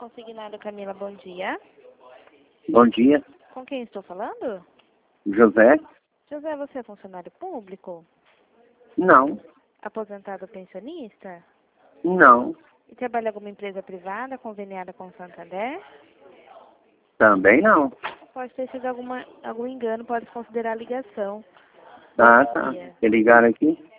Consignado Camila, bom dia. Bom dia, Com quem estou falando? José? José, você é funcionário público? Não, Aposentado ou pensionista? não, E trabalha em alguma empresa privada conveniada com o Santander? também não. Pode ter sido algum engano, pode considerar a ligação. Ah, Bom tá. dia. Você ligaram aqui?